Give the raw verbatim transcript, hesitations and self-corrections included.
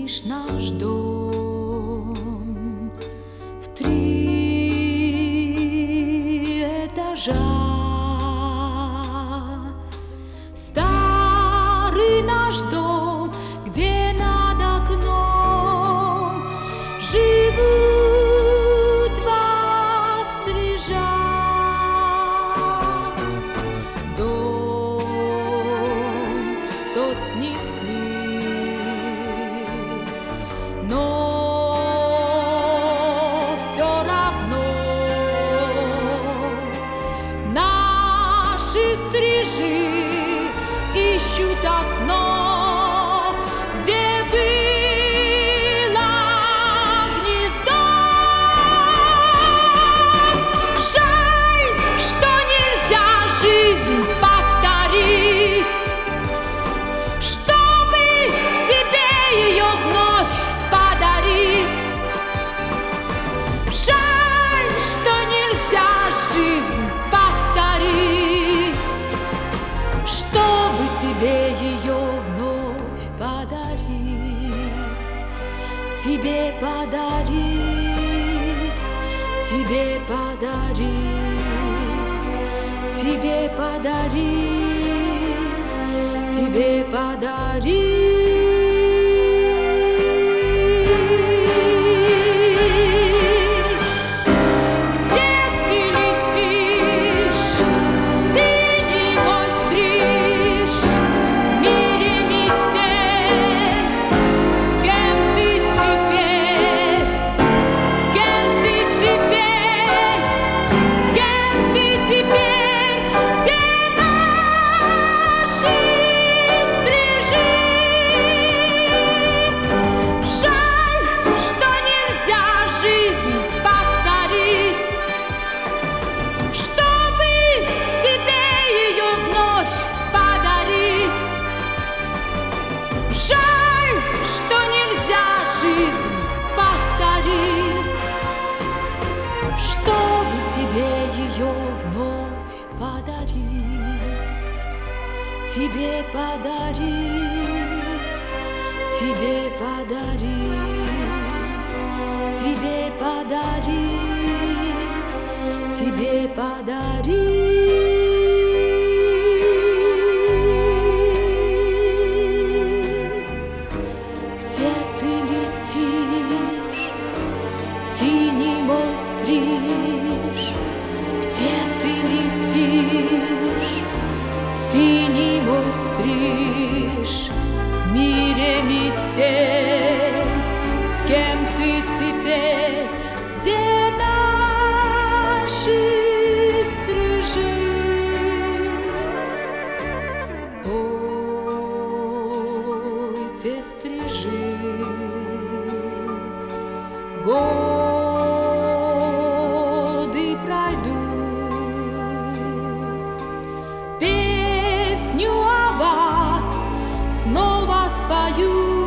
помнишь наш дом в три этажа? Старый наш дом, где над окном живут два стрижа. Дом тот снесли, но все равно наши стрижи ищут окно, где было гнездо. Жаль, что нельзя жизнь повторить, чтобы тебе ее вновь подарить. Жаль, что нельзя жизнь повторить, чтобы тебе ее вновь подарить. Тебе подарить, тебе подарить, тебе подарить, тебе подарить. Чтобы тебе ее вновь подарить, тебе подарить, тебе подарить, тебе подарить, тебе подарить. Где ты летишь, синий мой стриж? Где ты летишь, синий мой стриж? В мире метель, с кем ты теперь? Где наши стрижи? Пойте, стрижи, годы пройдут, песню о вас снова спою.